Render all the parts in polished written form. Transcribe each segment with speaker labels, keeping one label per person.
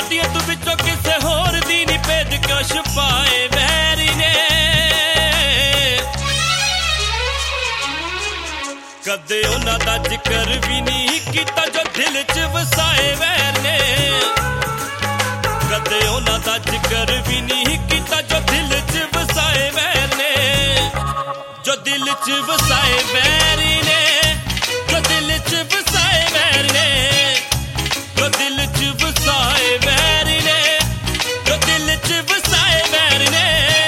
Speaker 1: तबीयत विचों किसे होर दी नी भेद क्यों छुपाए वैरी ने। कदे उन्हां दा जिक्र भी नहीं कीता जो दिल च वसाए वैर ने। कदे उन्हां दा जिक्र भी नहीं कीता जो दिल च वसाए वैर ने। जो दिल च वसाए वैरी ने, जो दिल च वसाए वैर ने, जो दिल च वसाए वैरी ने, जो दिल च वसाए वैर ने।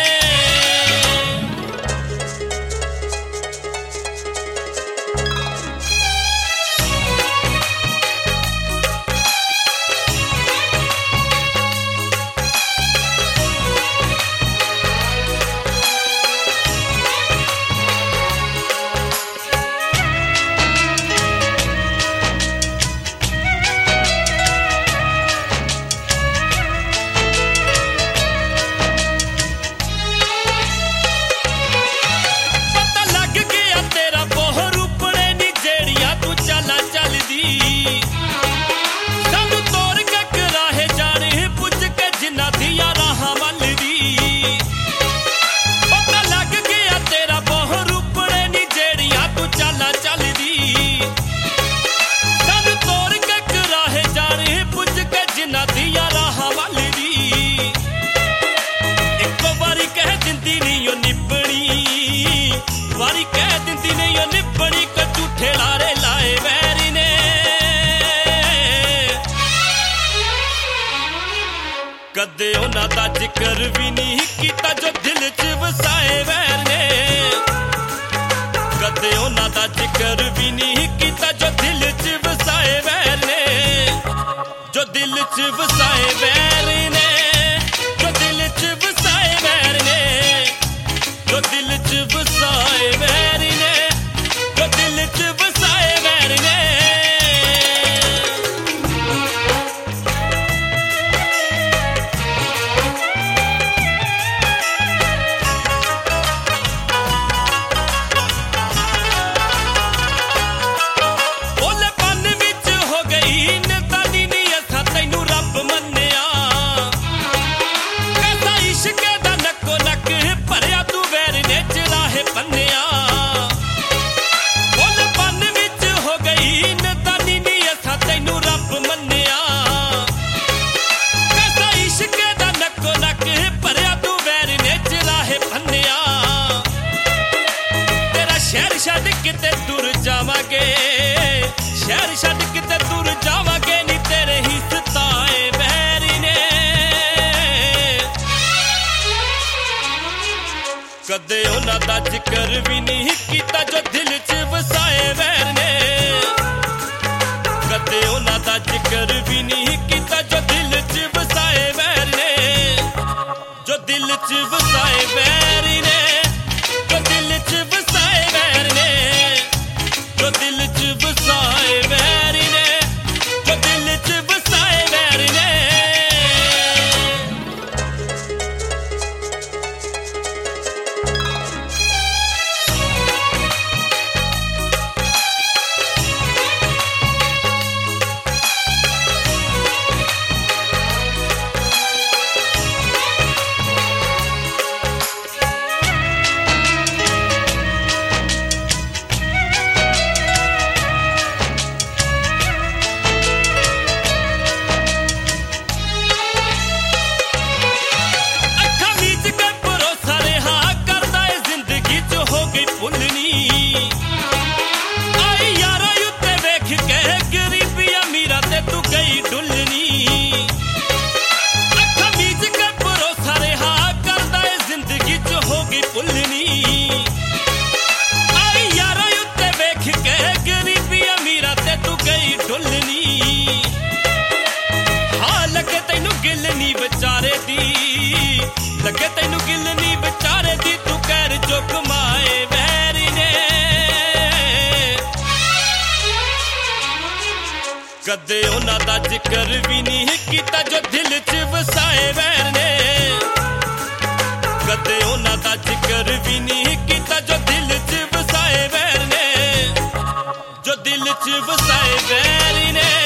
Speaker 1: वारी कह दिंदी नहीं ओ निबड़ी को झूठे लारे लाए वैरी ने। कदे उन्हां दा जिक्र भी नहीं कीता जो दिल च वसाए वैर ने। कदे उन्हां दा जिक्र भी नहीं कीता जो दिल च वसाए वैर ने। जो दिल च वसाए वैर ने, जो दिल च वसाए वैर ने, जो दिल च वसाए वैर ने, जो दिल च वसाए वैर ने। ओलेपन विच हो गई नदानी नी असां तैनू रब मन्निया। कैसा इश्क दा नक्को नक भरिया तू वैर ने चराहे पन्निया। ओलेपन विच हो गई नदानी नी असां तैनू रब मन्निया। कैसा इश्क दा नक्को नक भरिया तू वैर ने चराहे पन्निया। तेरा शहर छड्ड किते दूर जावांगे, शहर छड्ड किते दूर जावांगे नी तेरे ही सताए वैरी ने। कदे उन्हां दा जिक्र भी नहीं कीता जो दिल च वसाए वैर ने। कदे उन्हां दा जिक्र भी नहीं कीता जो दिल च वसाए वैर ने। जो दिल च वसाए वैरी ने, जो दिल च वसाए वैर ने, जो दिल च वसाए वैरी ने, जो दिल च वसाए वैर ने। लगे तैनू गिल नी बेचारे दी तू कर जो कमाए वैरी ने। कदे उन्हां दा जिक्र भी नहीं कीता जो दिल च वसाए वैर ने। कदे उन्हां दा जिक्र भी नहीं कीता जो दिल च वसाए वैर ने। जो दिल च वसाए वैरी ने।